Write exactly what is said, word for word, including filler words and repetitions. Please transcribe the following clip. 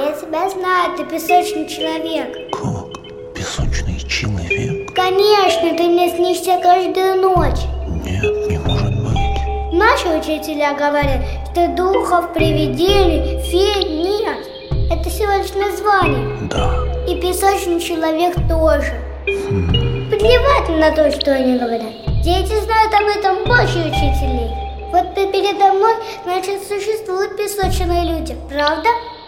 я тебя знаю, ты песочный человек. Как? Песочный человек? Конечно, ты мне снишься каждую ночь. Нет, не может быть. Наши учителя говорят, что духов, привидений, фей нет. Это всего лишь название. Да. И песочный человек тоже. Хм. Плевать на то, что они говорят. Дети знают об этом больше учителей. Вот ты передо мной, значит, существуют песочные люди, правда?